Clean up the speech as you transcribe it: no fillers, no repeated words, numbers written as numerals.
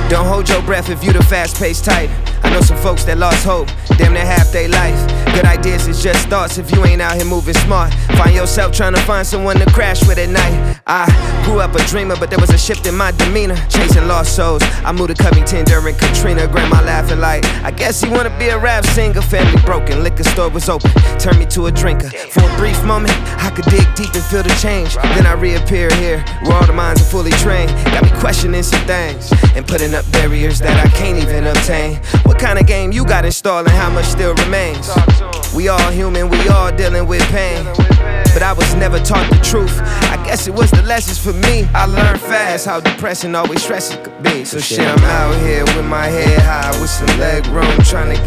Don't hold your breath if you the fast-paced type. I know some folks that lost hope, damn near half their life. Good ideas is just thoughts if you ain't out here moving smart. Find yourself trying to find someone to crash with at night. I grew up a dreamer, but there was a shift in my demeanor. Chasing lost souls, I moved to Covington during Katrina. Grandma laughing like, I guess he wanna be a rap singer. Family broken, liquor store was open, turned me to a drinker. For a brief moment, I could dig deep and feel the change. Then I reappear here, where all the minds are fully trained. Got me questioning some things, and putting up barriers that I can't even obtain. What kind of game you got installed and how much still remains? We all human, we all dealing with pain, but I was never taught the truth. I guess it was the lessons for me. I learned fast how depressing always stressing could be. So shit, I'm out here with my head high, with some leg room, trying to